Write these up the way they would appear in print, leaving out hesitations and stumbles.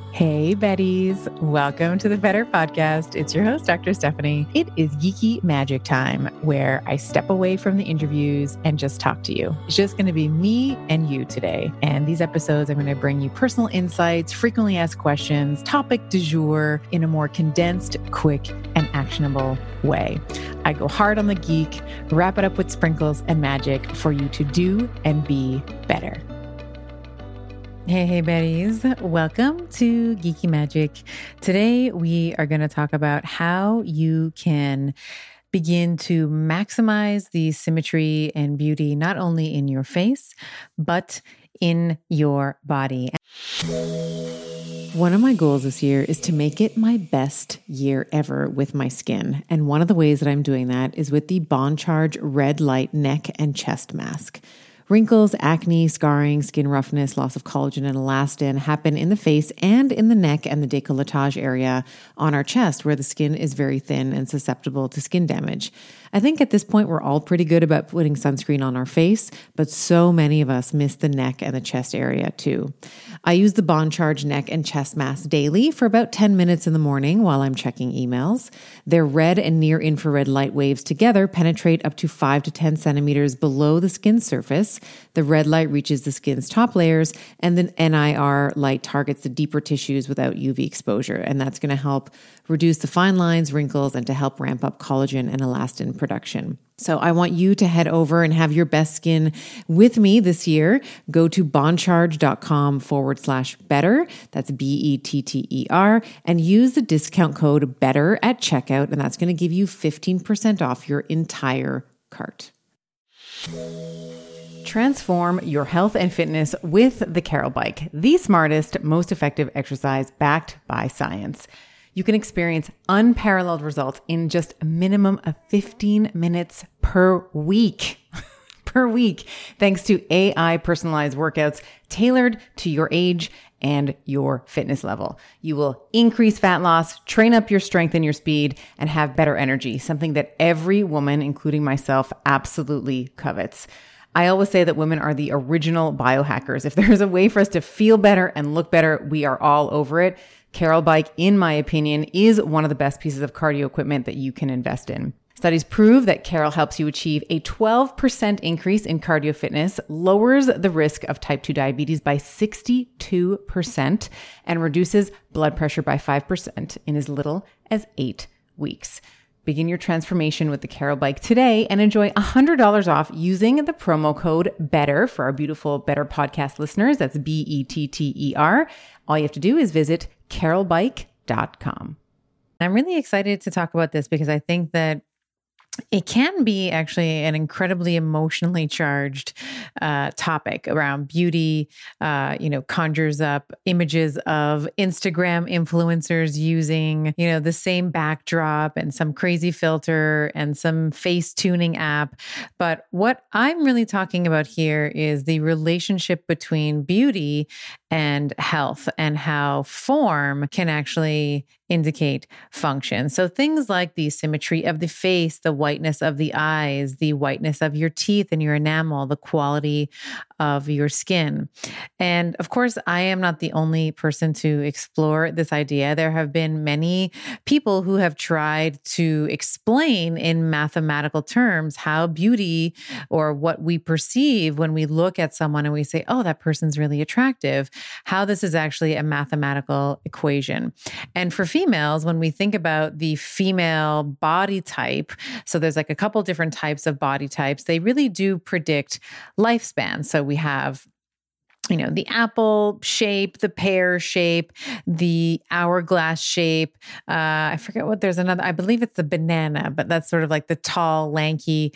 Hey, Betties. Welcome to the Better Podcast. It's your host, Dr. Stephanie. It is geeky magic time where I step away from the interviews and just talk to you. It's just going to be me and you today. And these episodes, I'm going to bring you personal insights, frequently asked questions, topic du jour in a more condensed, quick, and actionable way. I go hard on the geek, wrap it up with sprinkles and magic for you to do and be better. Hey, Betties. Welcome to Geeky Magic. Today, we are going to talk about how you can begin to maximize the symmetry and beauty, not only in your face, but in your body. One of my goals this year is to make it my best year ever with my skin. And one of the ways that I'm doing that is with the Bond Charge Red Light Neck and Chest Mask. Wrinkles, acne, scarring, skin roughness, loss of collagen and elastin happen in the face and in the neck and the décolletage area on our chest where the skin is very thin and susceptible to skin damage. I think at this point we're all pretty good about putting sunscreen on our face, but so many of us miss the neck and the chest area too. I use the Bond Charge Neck and Chest Mask daily for about 10 minutes in the morning while I'm checking emails. Their red and near infrared light waves together penetrate up to 5 to 10 centimeters below the skin surface. The red light reaches the skin's top layers, and the NIR light targets the deeper tissues without UV exposure. And that's going to help reduce the fine lines, wrinkles, and to help ramp up collagen and elastin production. So I want you to head over and have your best skin with me this year. Go to bondcharge.com/better. That's BETTER, and use the discount code BETTER at checkout. And that's going to give you 15% off your entire cart. Transform your health and fitness with the Carol Bike, the smartest, most effective exercise backed by science. You can experience unparalleled results in just a minimum of 15 minutes per week. Thanks to AI personalized workouts tailored to your age and your fitness level. You will increase fat loss, train up your strength and your speed, and have better energy, something that every woman, including myself, absolutely covets. I always say that women are the original biohackers. If there's a way for us to feel better and look better, we are all over it. Carol Bike, in my opinion, is one of the best pieces of cardio equipment that you can invest in. Studies prove that Carol helps you achieve a 12% increase in cardio fitness, lowers the risk of type 2 diabetes by 62%, and reduces blood pressure by 5% in as little as 8 weeks. Begin your transformation with the Carol Bike today and enjoy $100 off using the promo code BETTER for our beautiful Better Podcast listeners. That's BETTER. All you have to do is visit carolbike.com. I'm really excited to talk about this because I think that it can be actually an incredibly emotionally charged topic around beauty, conjures up images of Instagram influencers using, the same backdrop and some crazy filter and some face tuning app. But what I'm really talking about here is the relationship between beauty and health and how form can actually indicate function. So things like the symmetry of the face, the whiteness of the eyes, the whiteness of your teeth and your enamel, the quality of your skin. And of course, I am not the only person to explore this idea. There have been many people who have tried to explain in mathematical terms how beauty or what we perceive when we look at someone and we say, oh, that person's really attractive, how this is actually a mathematical equation. And for females, when we think about the female body type, so there's like a couple different types of body types, they really do predict lifespan. So we have the apple shape, the pear shape, the hourglass shape. I forget what I believe it's the banana, but that's sort of like the tall, lanky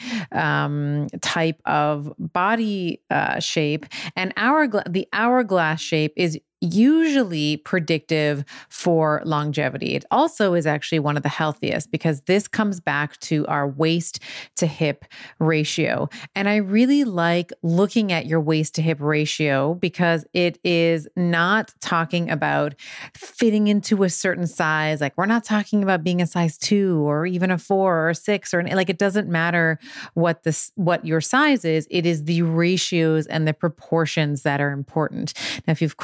type of body shape. And the hourglass shape is usually predictive for longevity. It also is actually one of the healthiest because this comes back to our waist to hip ratio. And I really like looking at your waist to hip ratio because it is not talking about fitting into a certain size. Like we're not talking about being a size 2 or even a 4 or a 6 or like it doesn't matter what your size is. It is the ratios and the proportions that are important. Now, if you've remembered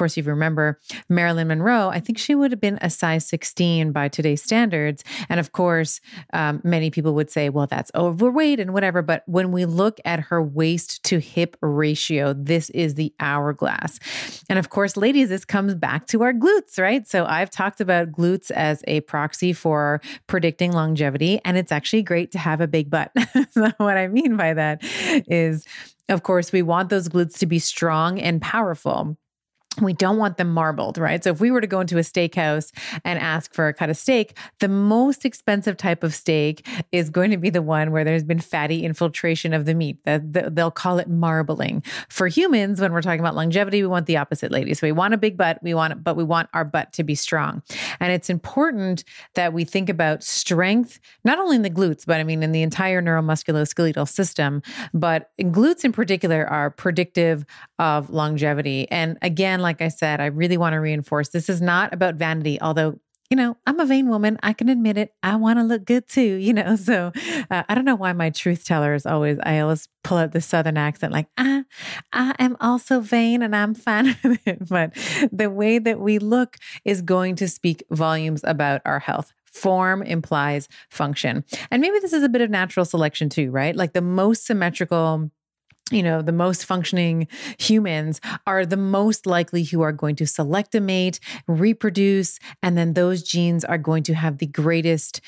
remember Marilyn Monroe, I think she would have been a size 16 by today's standards. And of course, many people would say, well, that's overweight and whatever. But when we look at her waist to hip ratio, this is the hourglass. And of course, ladies, this comes back to our glutes, right? So I've talked about glutes as a proxy for predicting longevity, and it's actually great to have a big butt. So what I mean by that is, of course, we want those glutes to be strong and powerful. We don't want them marbled, right? So if we were to go into a steakhouse and ask for a cut of steak, the most expensive type of steak is going to be the one where there's been fatty infiltration of the meat. They'll call it marbling. For humans, when we're talking about longevity, we want the opposite, ladies. So we want a big butt, but we want our butt to be strong. And it's important that we think about strength, not only in the glutes, but I mean, in the entire neuromusculoskeletal system, but glutes in particular are predictive of longevity. And again, like I said, I really want to reinforce this is not about vanity, although, I'm a vain woman. I can admit it. I want to look good too, So I don't know why my truth teller is I always pull out the Southern accent, like, I am also vain and I'm fine with it. But the way that we look is going to speak volumes about our health. Form implies function. And maybe this is a bit of natural selection too, right? Like the most symmetrical, the most functioning humans are the most likely who are going to select a mate, reproduce, and then those genes are going to have the greatest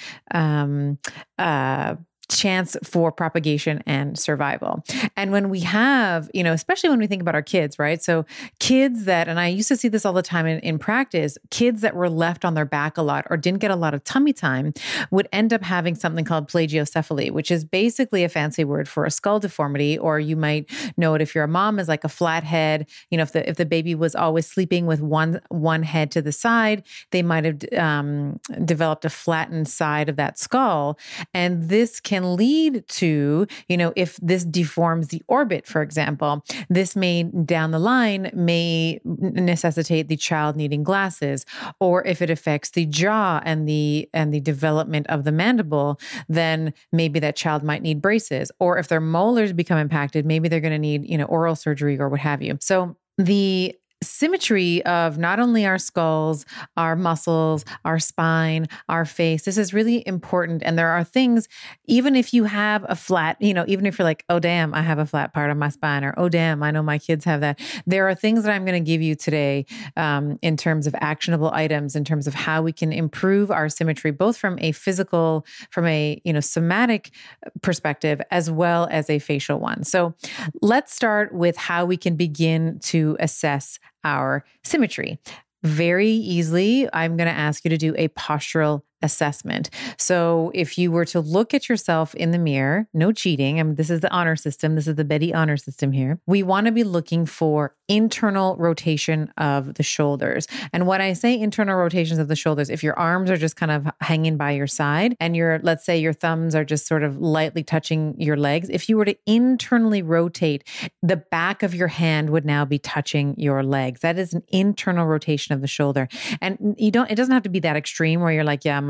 chance for propagation and survival. And when we have, especially when we think about our kids, right? So kids and I used to see this all the time in practice, kids that were left on their back a lot or didn't get a lot of tummy time would end up having something called plagiocephaly, which is basically a fancy word for a skull deformity, or you might know it if you're a mom as like a flat head. If the baby was always sleeping with one head to the side, they might have developed a flattened side of that skull. And this can lead to, if this deforms the orbit, for example, this may down the line may necessitate the child needing glasses. Or if it affects the jaw and the development of the mandible, then maybe that child might need braces. Or if their molars become impacted, maybe they're going to need, oral surgery or what have you. So the symmetry of not only our skulls, our muscles, our spine, our face. This is really important. And there are things, even if you have a flat, even if you're like, oh, damn, I have a flat part of my spine, or, oh, damn, I know my kids have that. There are things that I'm going to give you today in terms of actionable items, in terms of how we can improve our symmetry, both from a physical, from a, somatic perspective, as well as a facial one. So let's start with how we can begin to assess our symmetry. Very easily, I'm going to ask you to do a postural assessment. So if you were to look at yourself in the mirror, no cheating. I mean, this is the honor system. This is the Betty honor system here. We want to be looking for internal rotation of the shoulders. And when I say internal rotations of the shoulders, if your arms are just kind of hanging by your side and let's say your thumbs are just sort of lightly touching your legs, if you were to internally rotate, the back of your hand would now be touching your legs. That is an internal rotation of the shoulder. And it doesn't have to be that extreme where you're like, yeah,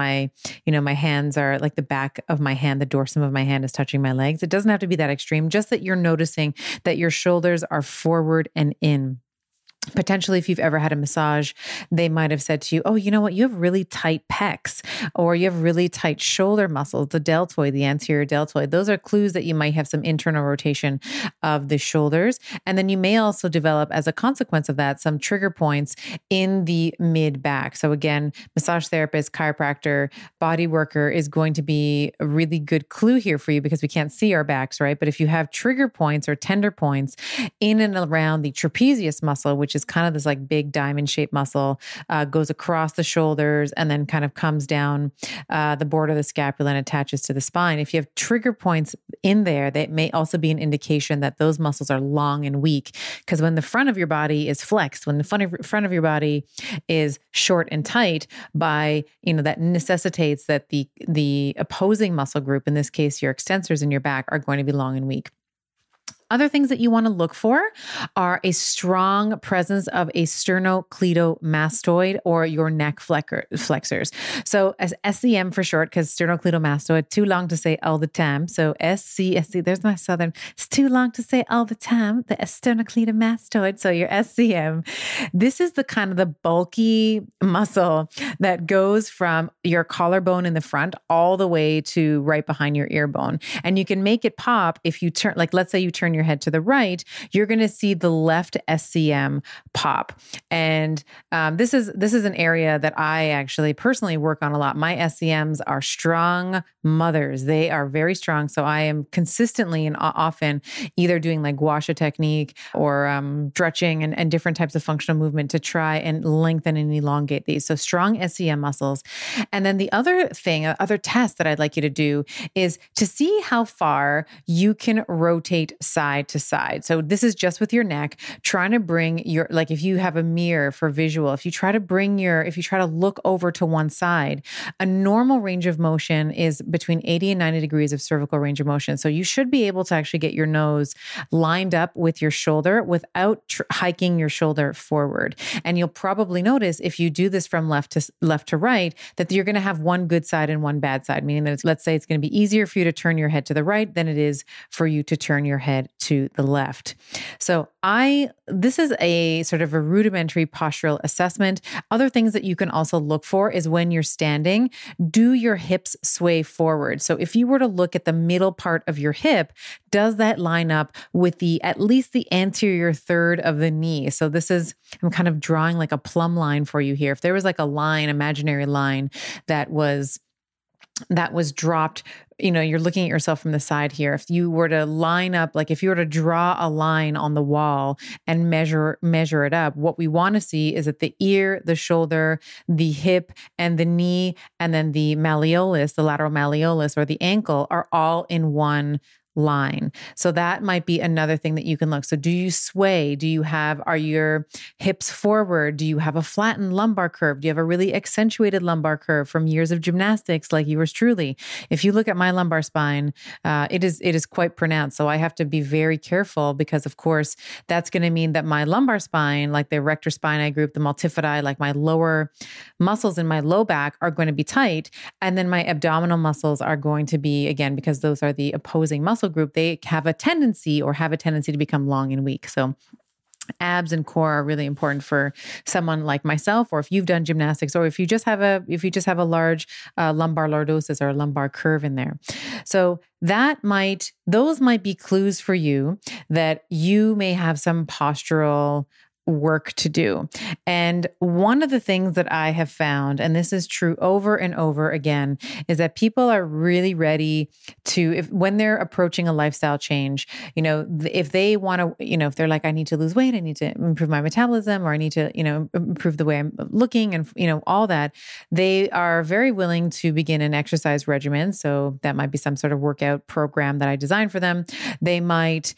my hands are like the back of my hand, the dorsum of my hand is touching my legs. It doesn't have to be that extreme, just that you're noticing that your shoulders are forward and in. Potentially, if you've ever had a massage, they might have said to you, oh, you know what? You have really tight pecs, or you have really tight shoulder muscles, the deltoid, the anterior deltoid. Those are clues that you might have some internal rotation of the shoulders. And then you may also develop, as a consequence of that, some trigger points in the mid back. So again, massage therapist, chiropractor, body worker is going to be a really good clue here for you, because we can't see our backs, right? But if you have trigger points or tender points in and around the trapezius muscle, which is kind of this like big diamond shaped muscle, goes across the shoulders and then kind of comes down the border of the scapula and attaches to the spine. If you have trigger points in there, that may also be an indication that those muscles are long and weak. Because when the front of your body is flexed, when the front of your body is short and tight, that necessitates that the opposing muscle group, in this case your extensors in your back, are going to be long and weak. Other things that you want to look for are a strong presence of a sternocleidomastoid or your neck flexors. So as SCM for short, because sternocleidomastoid, too long to say all the time. So SCSC, there's my Southern, it's too long to say all the time, the sternocleidomastoid. So your SCM, this is the kind of the bulky muscle that goes from your collarbone in the front all the way to right behind your ear bone. And you can make it pop if you turn, like let's say you turn your head to the right, you're going to see the left SCM pop. And this is an area that I actually personally work on a lot. My SCMs are strong mothers. They are very strong. So I am consistently and often either doing like gua sha technique or stretching and different types of functional movement to try and lengthen and elongate these. So strong SCM muscles. And then the other thing, other test that I'd like you to do is to see how far you can rotate side to side. So this is just with your neck, trying to bring your, like if you have a mirror for visual, if you try to look over to one side, a normal range of motion is between 80 and 90 degrees of cervical range of motion. So you should be able to actually get your nose lined up with your shoulder without hiking your shoulder forward. And you'll probably notice if you do this from left to right, that you're going to have one good side and one bad side, meaning that let's say it's going to be easier for you to turn your head to the right than it is for you to turn your head to the left. So this is a sort of a rudimentary postural assessment. Other things that you can also look for is when you're standing, do your hips sway forward? So if you were to look at the middle part of your hip, does that line up with at least the anterior third of the knee? So I'm kind of drawing like a plumb line for you here. If there was like a line, imaginary line that was dropped, you're looking at yourself from the side here. If you were to line up, like if you were to draw a line on the wall and measure it up, what we want to see is that the ear, the shoulder, the hip, and the knee, and then the malleolus, the lateral malleolus or the ankle are all in one line. So that might be another thing that you can look. So do you sway? Are your hips forward? Do you have a flattened lumbar curve? Do you have a really accentuated lumbar curve from years of gymnastics like yours truly? If you look at my lumbar spine, it is quite pronounced. So I have to be very careful because of course that's going to mean that my lumbar spine, like the erector spinae group, the multifidi, like my lower muscles in my low back are going to be tight. And then my abdominal muscles are going to be, again, because those are the opposing muscle group, they have a tendency to become long and weak. So abs and core are really important for someone like myself, or if you've done gymnastics, or if you just have a large lumbar lordosis or a lumbar curve in there. So those might be clues for you that you may have some postural work to do. And one of the things that I have found, and this is true over and over again, is that people are really ready to, when they're approaching a lifestyle change, if they want to, if they're like, I need to lose weight, I need to improve my metabolism, or I need to, improve the way I'm looking and, all that, they are very willing to begin an exercise regimen. So that might be some sort of workout program that I designed for them. They might,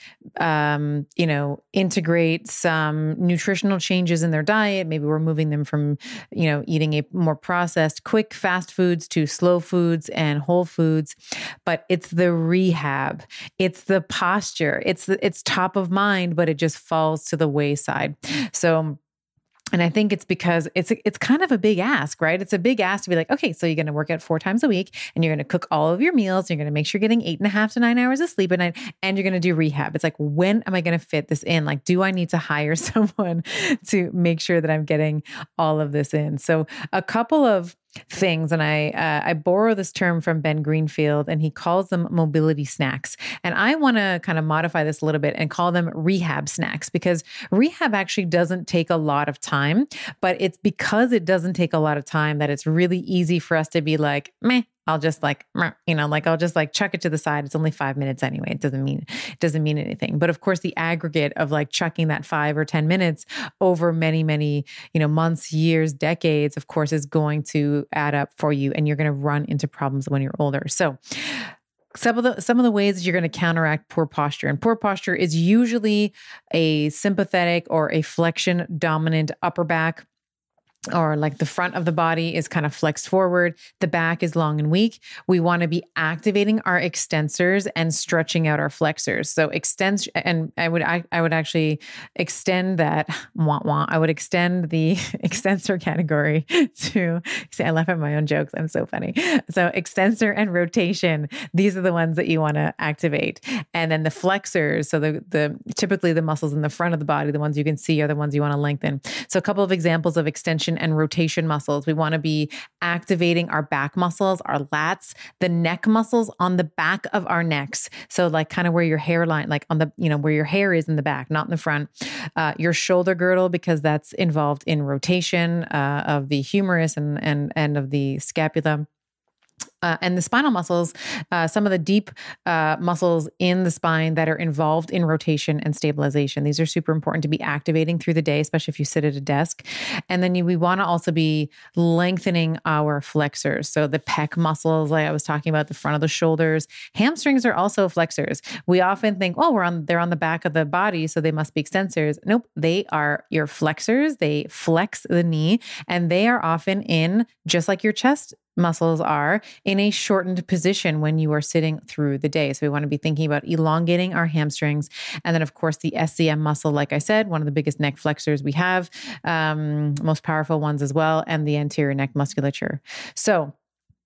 integrate some nutritional changes in their diet. Maybe we're moving them from, eating a more processed, quick, fast foods to slow foods and whole foods. But it's the rehab. It's the posture. It's top of mind, but it just falls to the wayside. So, and I think it's because it's kind of a big ask, right? It's a big ask to be like, okay, so you're going to work out 4 times a week and you're going to cook all of your meals. You're going to make sure you're getting 8.5 to 9 hours of sleep at night, and you're going to do rehab. It's like, when am I going to fit this in? Like, do I need to hire someone to make sure that I'm getting all of this in? So a couple of things. And I borrow this term from Ben Greenfield, and he calls them mobility snacks. And I want to kind of modify this a little bit and call them rehab snacks, because rehab actually doesn't take a lot of time, but it's because it doesn't take a lot of time that it's really easy for us to be like, meh, I'll just I'll just chuck it to the side. It's only 5 minutes anyway. It doesn't mean anything. But of course, the aggregate of chucking that 5 or 10 minutes over many, many, months, years, decades, of course, is going to add up for you, and you're going to run into problems when you're older. So some of the ways that you're going to counteract poor posture, and poor posture is usually a sympathetic or a flexion dominant upper back. or like the front of the body is kind of flexed forward. The back is long and weak. We want to be activating our extensors and stretching out our flexors. So extend, and I would actually extend that. I would extend the extensor category to, see, I laugh at my own jokes. I'm so funny. So extensor and rotation, these are the ones that you want to activate. And then the flexors, so the typically the muscles in the front of the body, the ones you can see are the ones you want to lengthen. So a couple of examples of extension and rotation muscles. We want to be activating our back muscles, our lats, the neck muscles on the back of our necks. So like kind of where your hairline, like on the, where your hair is in the back, not in the front. Your shoulder girdle, because that's involved in rotation of the humerus and of the scapula. And the spinal muscles, some of the deep muscles in the spine that are involved in rotation and stabilization. These are super important to be activating through the day, especially if you sit at a desk. And then we want to also be lengthening our flexors. So the pec muscles, like I was talking about, the front of the shoulders. Hamstrings are also flexors. We often think, they're on the back of the body, so they must be extensors. Nope, they are your flexors. They flex the knee, and they are often in, just like your chest muscles are, in a shortened position when you are sitting through the day. So we want to be thinking about elongating our hamstrings. And then of course the SCM muscle, like I said, one of the biggest neck flexors we have, most powerful ones as well, and the anterior neck musculature. So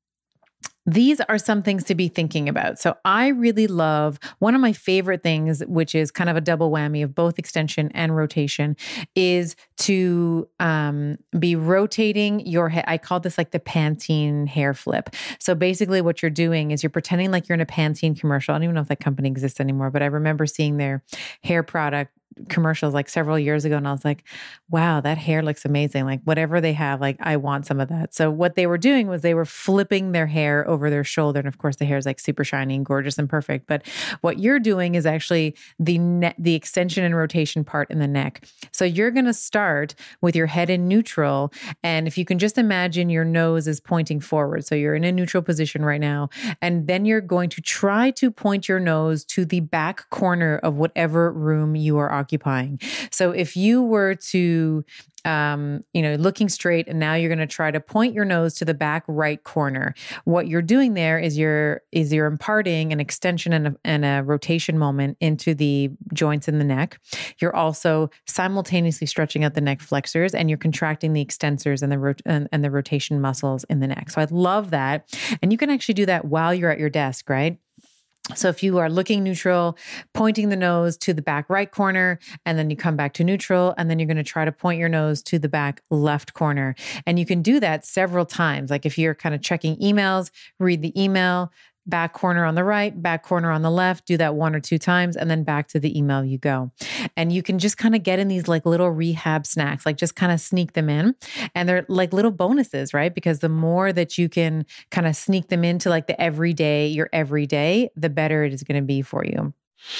these are some things to be thinking about. So I really love, one of my favorite things, which is kind of a double whammy of both extension and rotation, is to be rotating your head. I call this like the Pantene hair flip. So basically what you're doing is you're pretending like you're in a Pantene commercial. I don't even know if that company exists anymore, but I remember seeing their hair product commercials like several years ago. And I was like, wow, that hair looks amazing. Like whatever they have, like I want some of that. So what they were doing was they were flipping their hair over their shoulder. And of course the hair is like super shiny and gorgeous and perfect. But what you're doing is actually the extension and rotation part in the neck. So you're going to start with your head in neutral. And if you can just imagine your nose is pointing forward. So you're in a neutral position right now. And then you're going to try to point your nose to the back corner of whatever room you are occupying. So if you were to, looking straight, and now you're going to try to point your nose to the back right corner. What you're doing there is you're imparting an extension and a rotation moment into the joints in the neck. You're also simultaneously stretching out the neck flexors, and you're contracting the extensors and the rotation muscles in the neck. So I love that. And you can actually do that while you're at your desk, right? So if you are looking neutral, pointing the nose to the back right corner, and then you come back to neutral, and then you're going to try to point your nose to the back left corner. And you can do that several times. Like if you're kind of checking emails, read the email, back corner on the right, back corner on the left, do that 1 or 2 times, and then back to the email you go. And you can just kind of get in these like little rehab snacks, like just kind of sneak them in. And they're like little bonuses, right? Because the more that you can kind of sneak them into like your everyday, the better it is going to be for you.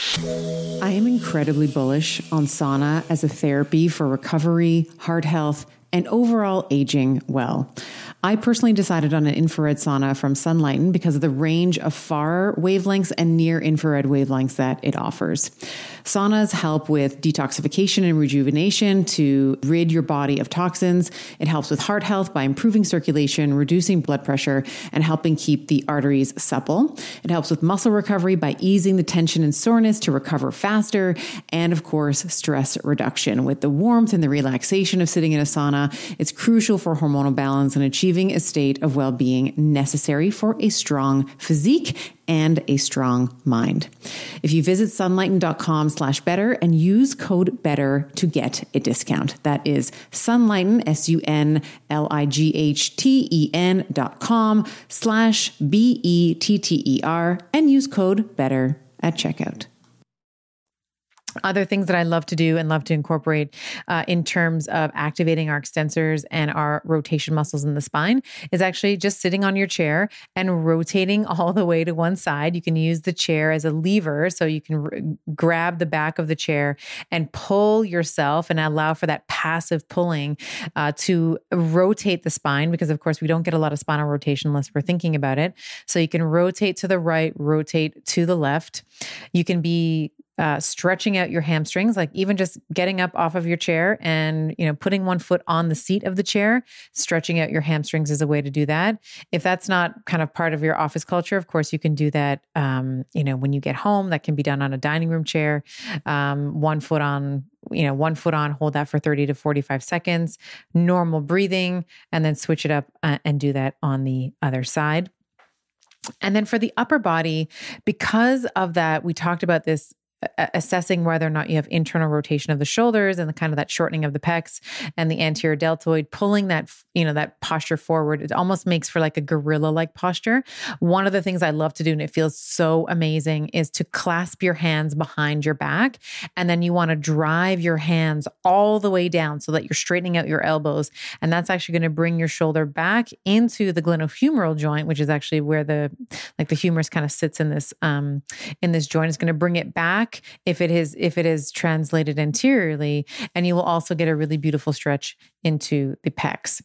I am incredibly bullish on sauna as a therapy for recovery, heart health, and overall aging well. I personally decided on an infrared sauna from Sunlighten because of the range of far wavelengths and near infrared wavelengths that it offers. Saunas help with detoxification and rejuvenation to rid your body of toxins. It helps with heart health by improving circulation, reducing blood pressure, and helping keep the arteries supple. It helps with muscle recovery by easing the tension and soreness to recover faster. And of course, stress reduction. With the warmth and the relaxation of sitting in a sauna, it's crucial for hormonal balance and achieving a state of well-being necessary for a strong physique and a strong mind. If you visit sunlighten.com/better and use code BETTER to get a discount. That is Sunlighten, sunlighten.com/BETTER and use code BETTER at checkout. Other things that I love to do and love to incorporate in terms of activating our extensors and our rotation muscles in the spine is actually just sitting on your chair and rotating all the way to one side. You can use the chair as a lever, so you can grab the back of the chair and pull yourself and allow for that passive pulling to rotate the spine, because of course we don't get a lot of spinal rotation unless we're thinking about it. So you can rotate to the right, rotate to the left. You can be stretching out your hamstrings, like even just getting up off of your chair and, putting one foot on the seat of the chair, stretching out your hamstrings is a way to do that. If that's not kind of part of your office culture, of course, you can do that, when you get home. That can be done on a dining room chair, one foot on, hold that for 30 to 45 seconds, normal breathing, and then switch it up and do that on the other side. And then for the upper body, because of that, we talked about this assessing whether or not you have internal rotation of the shoulders and the kind of that shortening of the pecs and the anterior deltoid, pulling that, that posture forward. It almost makes for like a gorilla-like posture. One of the things I love to do, and it feels so amazing, is to clasp your hands behind your back. And then you want to drive your hands all the way down so that you're straightening out your elbows. And that's actually going to bring your shoulder back into the glenohumeral joint, which is actually where the humerus kind of sits in this joint. It's going to bring it back if it is translated anteriorly, and you will also get a really beautiful stretch into the pecs.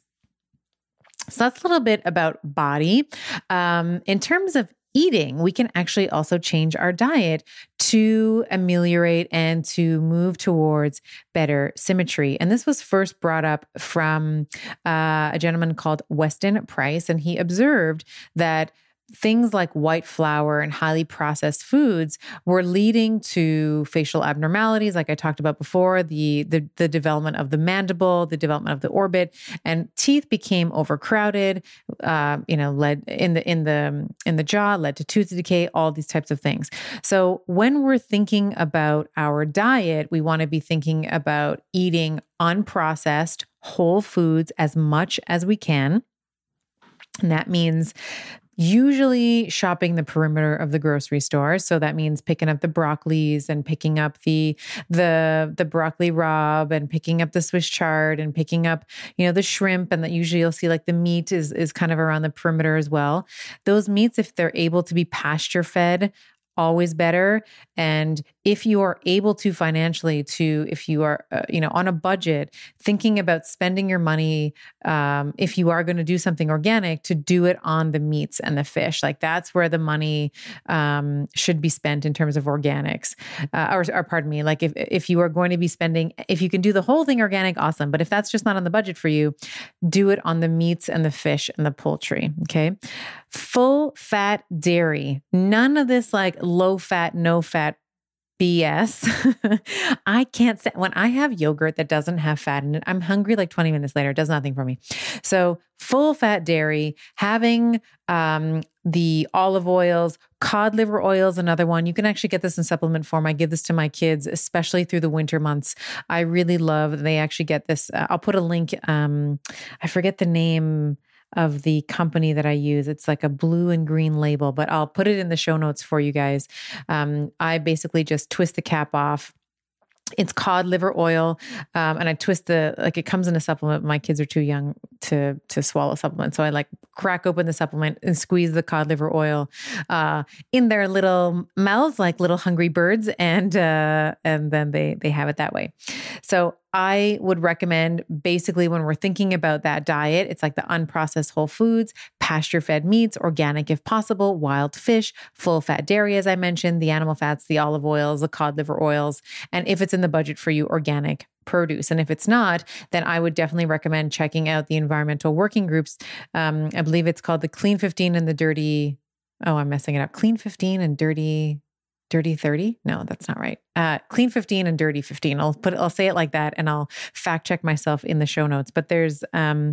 So that's a little bit about body. In terms of eating, we can actually also change our diet to ameliorate and to move towards better symmetry. And this was first brought up from a gentleman called Weston Price, and he observed that things like white flour and highly processed foods were leading to facial abnormalities, like I talked about before, the development of the mandible, the development of the orbit, and teeth became overcrowded. Led in the jaw, led to tooth decay, all these types of things. So when we're thinking about our diet, we want to be thinking about eating unprocessed whole foods as much as we can, and that means usually shopping the perimeter of the grocery store. So that means picking up the broccolis and picking up the broccoli rabe and picking up the Swiss chard and picking up, the shrimp. And that usually you'll see like the meat is kind of around the perimeter as well. Those meats, if they're able to be pasture fed, always better. And if you are able to financially if you are, on a budget, thinking about spending your money, if you are going to do something organic, to do it on the meats and the fish. Like that's where the money should be spent in terms of organics. Or pardon me, like if you are going to be spending, if you can do the whole thing organic, awesome. But if that's just not on the budget for you, do it on the meats and the fish and the poultry. Okay. Full fat dairy. None of this like low fat, no fat BS. I can't say, when I have yogurt that doesn't have fat in it, I'm hungry like 20 minutes later. It does nothing for me. So full fat dairy, having the olive oils, cod liver oil is another one. You can actually get this in supplement form. I give this to my kids, especially through the winter months. I really love, they actually get this. I'll put a link. I forget the name of the company that I use. It's like a blue and green label, but I'll put it in the show notes for you guys. I basically just twist the cap off. It's cod liver oil. And I twist it comes in a supplement. My kids are too young to swallow supplement. So I crack open the supplement and squeeze the cod liver oil in their little mouths, like little hungry birds. And then they have it that way. So I would recommend, basically, when we're thinking about that diet, it's like the unprocessed whole foods, pasture-fed meats, organic if possible, wild fish, full-fat dairy, as I mentioned, the animal fats, the olive oils, the cod liver oils, and if it's in the budget for you, organic produce. And if it's not, then I would definitely recommend checking out the environmental working groups. I believe it's called the Clean 15 and the Dirty, I'm messing it up, Clean 15 and Dirty 30? No, that's not right. Clean 15 and Dirty 15. I'll say it like that, and I'll fact check myself in the show notes. But there's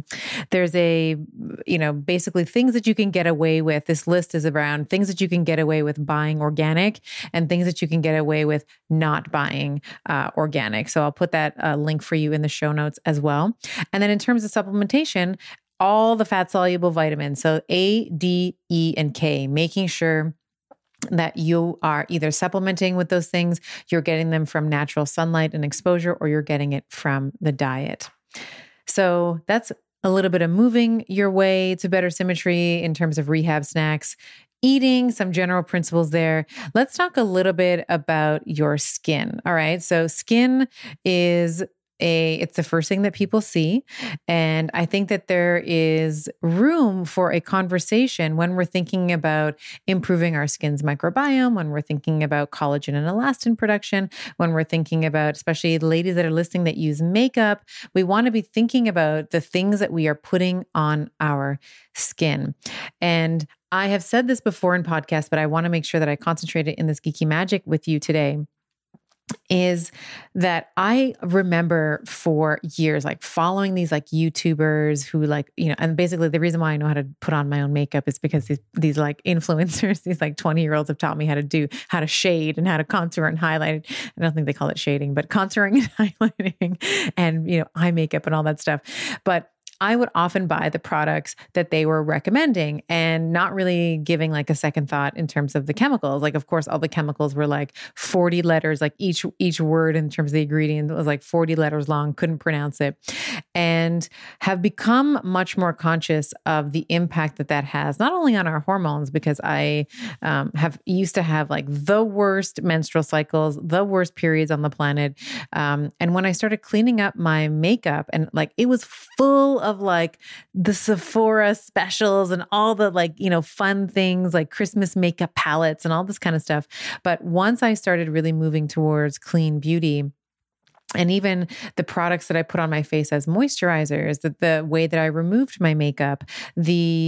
a, basically things that you can get away with. This list is around things that you can get away with buying organic and things that you can get away with not buying organic. So I'll put that link for you in the show notes as well. And then in terms of supplementation, all the fat soluble vitamins. So A, D, E, and K, making sure that you are either supplementing with those things, you're getting them from natural sunlight and exposure, or you're getting it from the diet. So that's a little bit of moving your way to better symmetry in terms of rehab snacks, eating, some general principles there. Let's talk a little bit about your skin. All right. So skin is it's the first thing that people see. And I think that there is room for a conversation when we're thinking about improving our skin's microbiome, when we're thinking about collagen and elastin production, when we're thinking about, especially the ladies that are listening that use makeup, we want to be thinking about the things that we are putting on our skin. And I have said this before in podcasts, but I want to make sure that I concentrate it in this geeky magic with you today, is that I remember for years, like following these like YouTubers who like, and basically the reason why I know how to put on my own makeup is because these like influencers, these like 20-year-olds have taught me how to shade and how to contour and highlight. I don't think they call it shading, but contouring and highlighting and, eye makeup and all that stuff. But I would often buy the products that they were recommending and not really giving like a second thought in terms of the chemicals. Like, of course, all the chemicals were like 40 letters, like each word in terms of the ingredient was like 40 letters long, couldn't pronounce it, and have become much more conscious of the impact that has, not only on our hormones, because I used to have like the worst menstrual cycles, the worst periods on the planet. And when I started cleaning up my makeup and like, it was full of like the Sephora specials and all the like, fun things like Christmas makeup palettes and all this kind of stuff. But once I started really moving towards clean beauty, and even the products that I put on my face as moisturizers, the way that I removed my makeup, and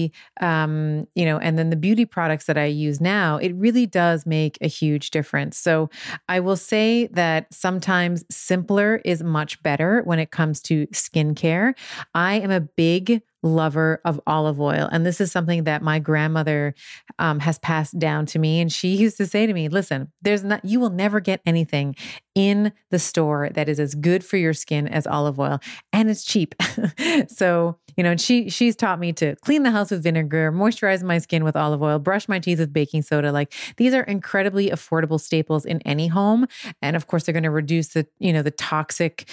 then the beauty products that I use now, it really does make a huge difference. So I will say that sometimes simpler is much better when it comes to skincare. I am a big lover of olive oil. And this is something that my grandmother has passed down to me. And she used to say to me, listen, you will never get anything in the store that is as good for your skin as olive oil. And it's cheap. So, and she's taught me to clean the house with vinegar, moisturize my skin with olive oil, brush my teeth with baking soda. Like these are incredibly affordable staples in any home. And of course, they're going to reduce the toxic,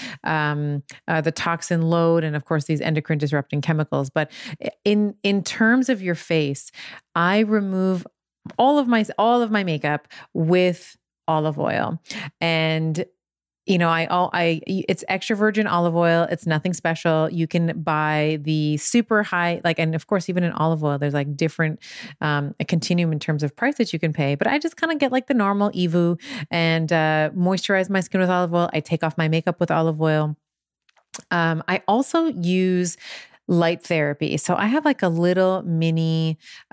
the toxin load. And of course, these endocrine disrupting chemicals. But in terms of your face, I remove all of my makeup with olive oil. And it's extra virgin olive oil. It's nothing special. You can buy the super high, and of course, even in olive oil, there's like different, a continuum in terms of price that you can pay. But I just kind of get like the normal EVOO and moisturize my skin with olive oil. I take off my makeup with olive oil. I also use light therapy. So I have like a little mini,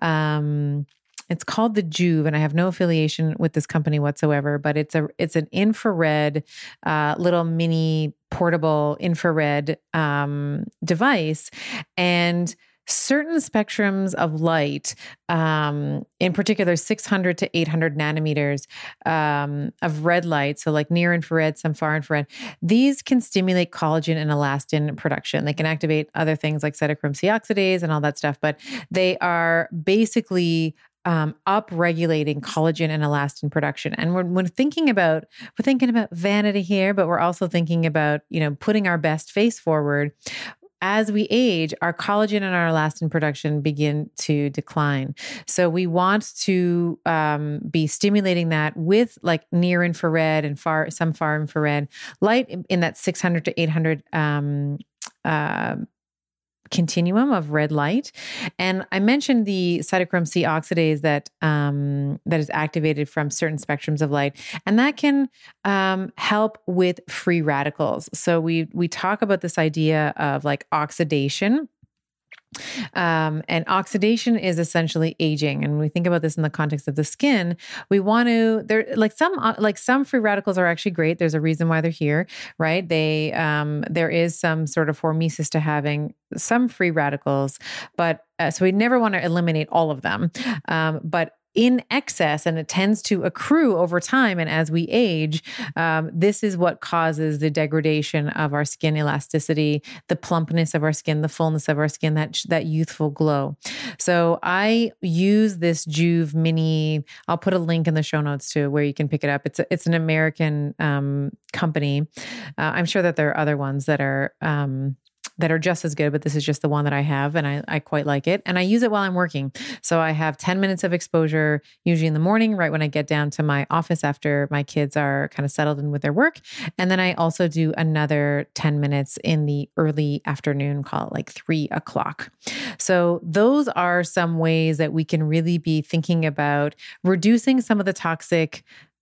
it's called the Joovv, and I have no affiliation with this company whatsoever, but it's an infrared, little mini portable infrared, device. And certain spectrums of light, in particular 600 to 800 nanometers of red light, so like near infrared, some far infrared, these can stimulate collagen and elastin production. They can activate other things like cytochrome C oxidase and all that stuff, but they are basically up-regulating collagen and elastin production. And we're thinking about vanity here, but we're also thinking about, putting our best face forward. As we age, our collagen and our elastin production begin to decline. So we want to be stimulating that with like near infrared and some far infrared light in that 600 to 800 continuum of red light. And I mentioned the cytochrome C oxidase that is activated from certain spectrums of light, and that can help with free radicals. So we talk about this idea of like oxidation. And oxidation is essentially aging. And we think about this in the context of the skin. We want to, some free radicals are actually great. There's a reason why they're here, right? There is some sort of hormesis to having some free radicals, but so we never want to eliminate all of them. But in excess, and it tends to accrue over time. And as we age, this is what causes the degradation of our skin elasticity, the plumpness of our skin, the fullness of our skin, that youthful glow. So I use this Joovv mini. I'll put a link in the show notes to where you can pick it up. It's an American company. I'm sure that there are other ones that are that are just as good, but this is just the one that I have, and I quite like it. And I use it while I'm working. So I have 10 minutes of exposure, usually in the morning, right when I get down to my office after my kids are kind of settled in with their work. And then I also do another 10 minutes in the early afternoon, call it like 3 o'clock. So those are some ways that we can really be thinking about reducing some of the toxic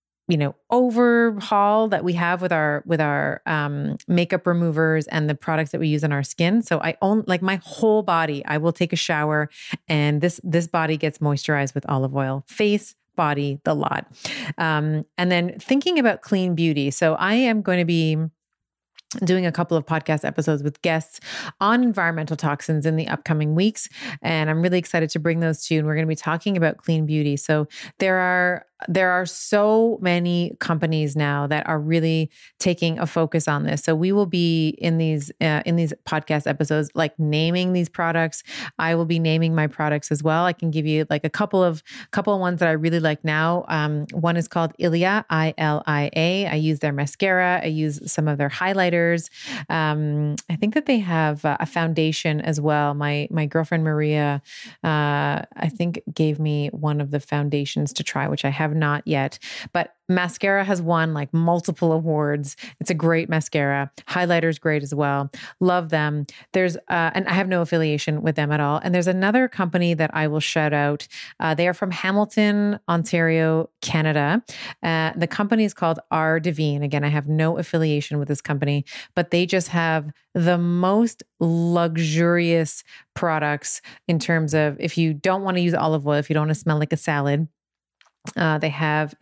overhaul that we have with our makeup removers and the products that we use on our skin. So I own like my whole body. I will take a shower, and this body gets moisturized with olive oil, face, body, the lot. And then thinking about clean beauty. So I am going to be doing a couple of podcast episodes with guests on environmental toxins in the upcoming weeks. And I'm really excited to bring those to you. And we're going to be talking about clean beauty. So there are so many companies now that are really taking a focus on this. So we will be in these podcast episodes, like naming these products. I will be naming my products as well. I can give you like a couple of ones that I really like now. One is called Ilia, ILIA. I use their mascara. I use some of their highlighters. I think that they have a foundation as well. My girlfriend Maria, I think gave me one of the foundations to try, which I have not yet, but mascara has won like multiple awards. It's a great mascara. Highlighter's great as well. Love them. There's, and I have no affiliation with them at all. And there's another company that I will shout out. They are from Hamilton, Ontario, Canada. The company is called Ardevine. Again, I have no affiliation with this company, but they just have the most luxurious products in terms of if you don't want to use olive oil, if you don't want to smell like a salad. They have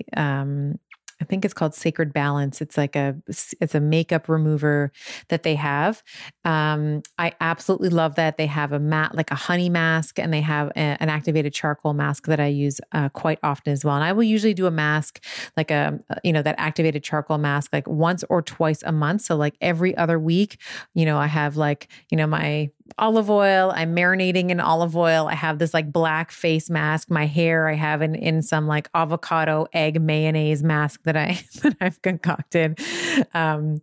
I think it's called Sacred Balance. It's a makeup remover that they have. I absolutely love that. They have a matte, like a honey mask, and they have an activated charcoal mask that I use quite often as well. And I will usually do a mask, like that activated charcoal mask, like once or twice a month. So like every other week, I have my olive oil. I'm marinating in olive oil. I have this like black face mask. My hair, I have in some like avocado egg mayonnaise mask that I've concocted. And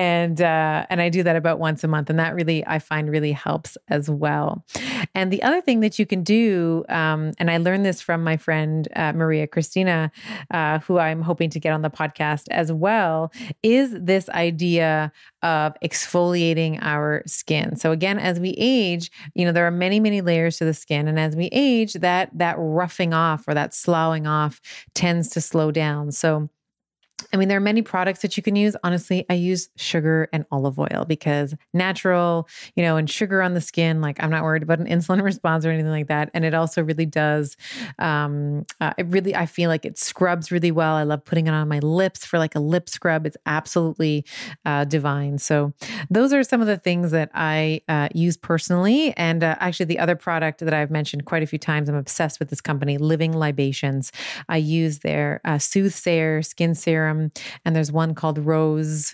I do that about once a month. And that really, I find really helps as well. And the other thing that you can do, and I learned this from my friend, Maria Christina, who I'm hoping to get on the podcast as well, is this idea of exfoliating our skin. So again, as we age, there are many, many layers to the skin. And as we age, that roughing off or that sloughing off tends to slow down. So there are many products that you can use. Honestly, I use sugar and olive oil because natural, and sugar on the skin, like I'm not worried about an insulin response or anything like that. And it also really does, I feel like it scrubs really well. I love putting it on my lips for like a lip scrub. It's absolutely divine. So those are some of the things that I use personally. And actually the other product that I've mentioned quite a few times, I'm obsessed with this company, Living Libations. I use their Soothsayer skin serum. And there's one called Rose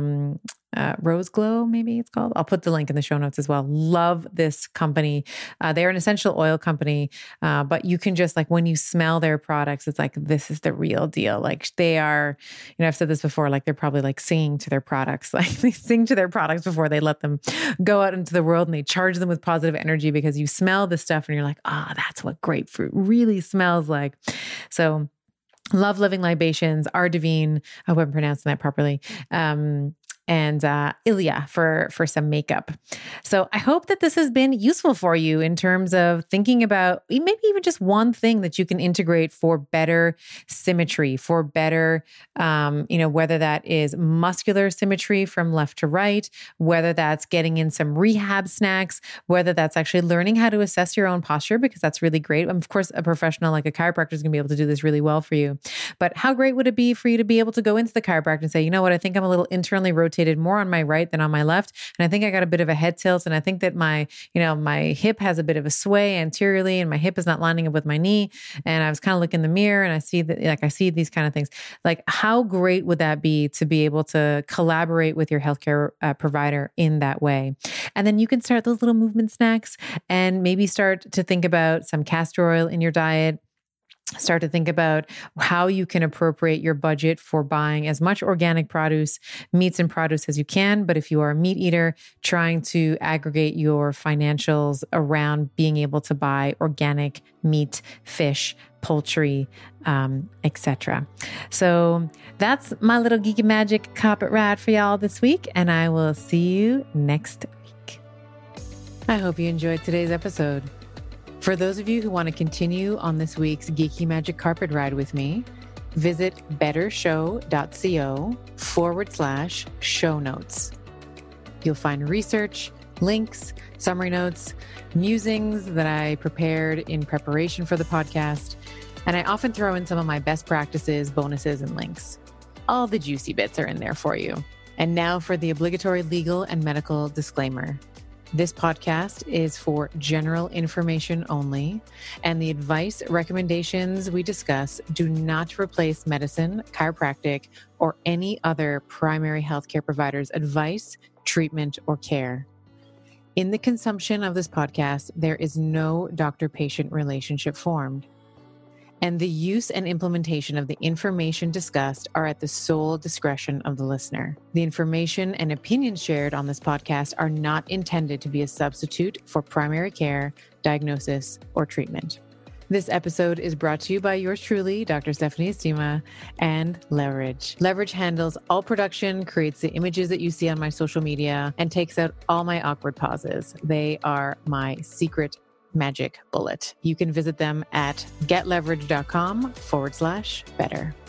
Glow, maybe it's called. I'll put the link in the show notes as well. Love this company. They're an essential oil company, but you can just like when you smell their products, it's like, this is the real deal. Like they are, I've said this before, like they're probably like singing to their products. Like they sing to their products before they let them go out into the world, and they charge them with positive energy because you smell this stuff and you're like, that's what grapefruit really smells like. So love Living Libations, Ardevine, I hope I'm pronouncing that properly, and Ilia for some makeup. So I hope that this has been useful for you in terms of thinking about maybe even just one thing that you can integrate for better symmetry, for better, whether that is muscular symmetry from left to right, whether that's getting in some rehab snacks, whether that's actually learning how to assess your own posture, because that's really great. Of course, a professional like a chiropractor is going to be able to do this really well for you. But how great would it be for you to be able to go into the chiropractor and say, you know what, I think I'm a little internally rotated more on my right than on my left. And I think I got a bit of a head tilt. And I think that my hip has a bit of a sway anteriorly and my hip is not lining up with my knee. And I was kind of looking in the mirror and I see that, like, I see these kind of things. Like, how great would that be to be able to collaborate with your healthcare provider in that way? And then you can start those little movement snacks and maybe start to think about some castor oil in your diet. Start to think about how you can appropriate your budget for buying as much organic produce, meats and produce as you can. But if you are a meat eater, trying to aggregate your financials around being able to buy organic meat, fish, poultry, etc. So that's my little geeky magic carpet ride for y'all this week. And I will see you next week. I hope you enjoyed today's episode. For those of you who want to continue on this week's Geeky Magic Carpet Ride with me, visit bettershow.co/show notes. You'll find research, links, summary notes, musings that I prepared in preparation for the podcast, and I often throw in some of my best practices, bonuses, and links. All the juicy bits are in there for you. And now for the obligatory legal and medical disclaimer. This podcast is for general information only, and the advice recommendations we discuss do not replace medicine, chiropractic, or any other primary healthcare provider's advice, treatment, or care. In the consumption of this podcast, there is no doctor-patient relationship formed, and the use and implementation of the information discussed are at the sole discretion of the listener. The information and opinions shared on this podcast are not intended to be a substitute for primary care, diagnosis, or treatment. This episode is brought to you by yours truly, Dr. Stephanie Estima, and Leverage. Leverage handles all production, creates the images that you see on my social media, and takes out all my awkward pauses. They are my secret magic bullet. You can visit them at getleverage.com/better.